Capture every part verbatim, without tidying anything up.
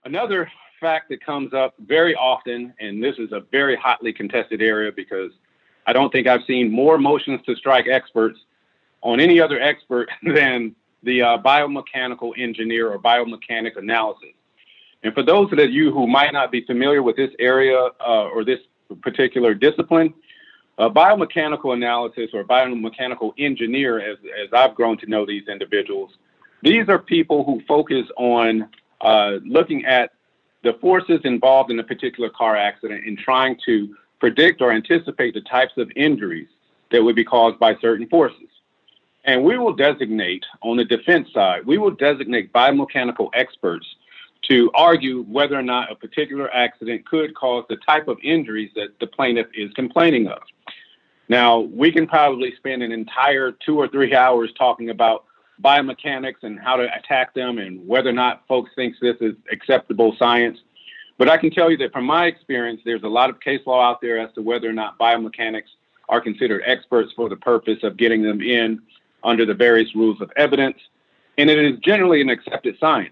Another fact that comes up very often, and this is a very hotly contested area because I don't think I've seen more motions to strike experts on any other expert than the uh, biomechanical engineer or biomechanic analysis. And for those of you who might not be familiar with this area uh, or this particular discipline, uh, biomechanical analysis or biomechanical engineer, as, as I've grown to know these individuals, these are people who focus on uh, looking at the forces involved in a particular car accident and trying to predict or anticipate the types of injuries that would be caused by certain forces. And we will designate, on the defense side, we will designate biomechanical experts to argue whether or not a particular accident could cause the type of injuries that the plaintiff is complaining of. Now, we can probably spend an entire two or three hours talking about biomechanics and how to attack them and whether or not folks think this is acceptable science. But I can tell you that from my experience, there's a lot of case law out there as to whether or not biomechanics are considered experts for the purpose of getting them in under the various rules of evidence. And it is generally an accepted science.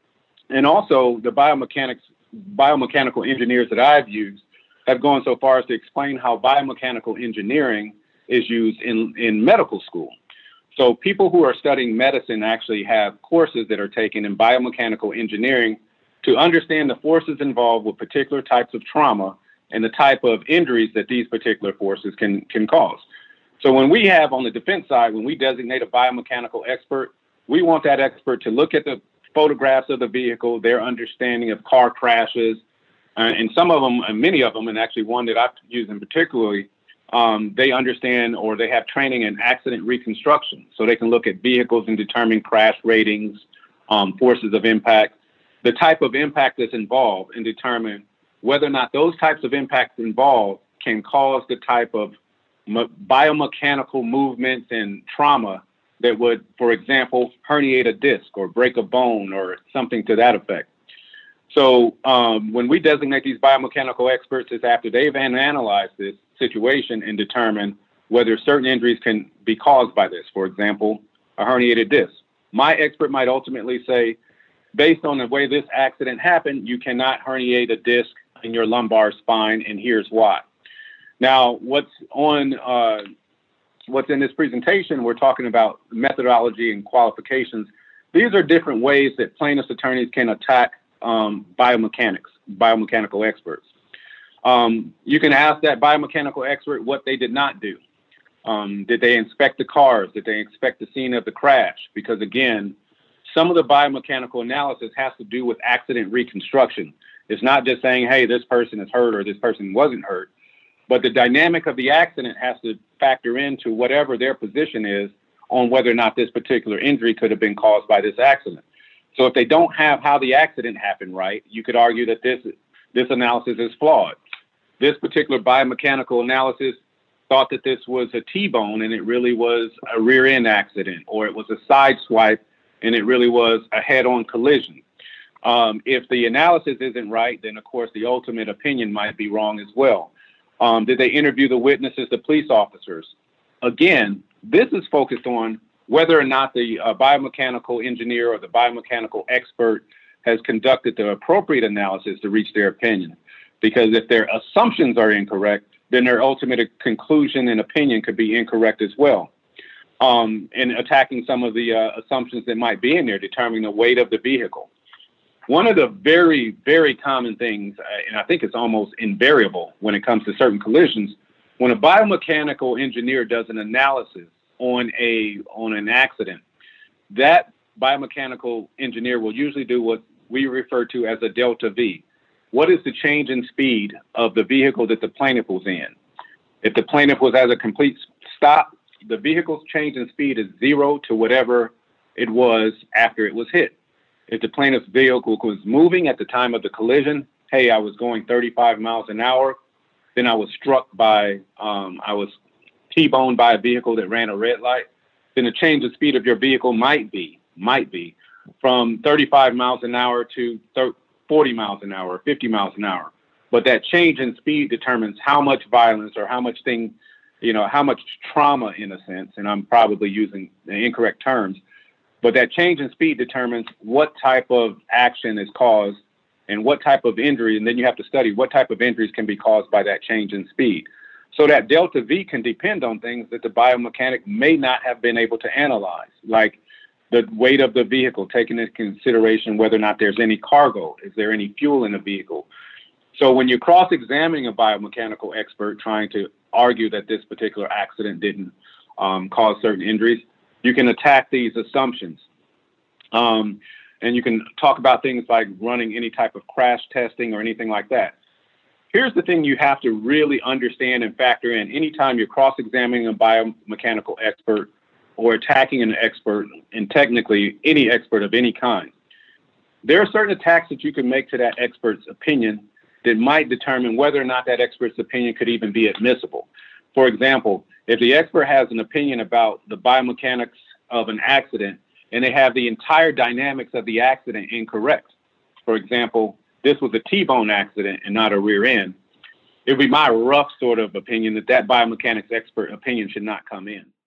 And also the biomechanics, biomechanical engineers that I've used have gone so far as to explain how biomechanical engineering is used in, in medical school. So people who are studying medicine actually have courses that are taken in biomechanical engineering to understand the forces involved with particular types of trauma and the type of injuries that these particular forces can, can cause. So when we have on the defense side, when we designate a biomechanical expert, we want that expert to look at the photographs of the vehicle, their understanding of car crashes, uh, and some of them, and many of them, and actually one that I've used in particularly, um, they understand or they have training in accident reconstruction. So they can look at vehicles and determine crash ratings, um, forces of impact, the type of impact that's involved, and determine whether or not those types of impacts involved can cause the type of biomechanical movements and trauma that would, for example, herniate a disc or break a bone or something to that effect. So um, when we designate these biomechanical experts, it's after they've analyzed this situation and determined whether certain injuries can be caused by this. For example, a herniated disc. My expert might ultimately say, based on the way this accident happened, you cannot herniate a disc in your lumbar spine, and here's why. Now, what's on, uh, what's in this presentation, we're talking about methodology and qualifications. These are different ways that plaintiff's attorneys can attack um, biomechanics, biomechanical experts. Um, you can ask that biomechanical expert what they did not do. Um, did they inspect the cars? Did they inspect the scene of the crash? Because again, some of the biomechanical analysis has to do with accident reconstruction. It's not just saying, hey, this person is hurt or this person wasn't hurt. But the dynamic of the accident has to factor into whatever their position is on whether or not this particular injury could have been caused by this accident. So if they don't have how the accident happened right, you could argue that this, this analysis is flawed. This particular biomechanical analysis thought that this was a T-bone and it really was a rear end accident, or it was a side swipe and it really was a head-on collision. Um, if the analysis isn't right, then of course the ultimate opinion might be wrong as well. Um, did they interview the witnesses, the police officers? Again, this is focused on whether or not the uh, biomechanical engineer or the biomechanical expert has conducted the appropriate analysis to reach their opinion. Because if their assumptions are incorrect, then their ultimate conclusion and opinion could be incorrect as well. Um, and attacking some of the uh, assumptions that might be in there, determining the weight of the vehicle. One of the very, very common things, and I think it's almost invariable when it comes to certain collisions, when a biomechanical engineer does an analysis on a on an accident, that biomechanical engineer will usually do what we refer to as a delta V. What is the change in speed of the vehicle that the plaintiff was in? If the plaintiff was at a complete stop, the vehicle's change in speed is zero to whatever it was after it was hit. If the plaintiff's vehicle was moving at the time of the collision, hey, I was going thirty-five miles an hour, then I was struck by, um, I was T-boned by a vehicle that ran a red light, then the change of speed of your vehicle might be, might be from thirty-five miles an hour to forty miles an hour, fifty miles an hour. But that change in speed determines how much violence or how much thing, you know, how much trauma in a sense, and I'm probably using the incorrect terms, but that change in speed determines what type of action is caused and what type of injury, and then you have to study what type of injuries can be caused by that change in speed. So that delta V can depend on things that the biomechanic may not have been able to analyze, like the weight of the vehicle, taking into consideration whether or not there's any cargo, is there any fuel in the vehicle. So when you're cross-examining a biomechanical expert trying to argue that this particular accident didn't um, cause certain injuries, you can attack these assumptions. Um, and you can talk about things like running any type of crash testing or anything like that. Here's the thing you have to really understand and factor in anytime you're cross-examining a biomechanical expert or attacking an expert, and technically any expert of any kind. There are certain attacks that you can make to that expert's opinion that might determine whether or not that expert's opinion could even be admissible. For example, if the expert has an opinion about the biomechanics of an accident and they have the entire dynamics of the accident incorrect, for example, this was a T-bone accident and not a rear end, it would be my rough sort of opinion that that biomechanics expert opinion should not come in.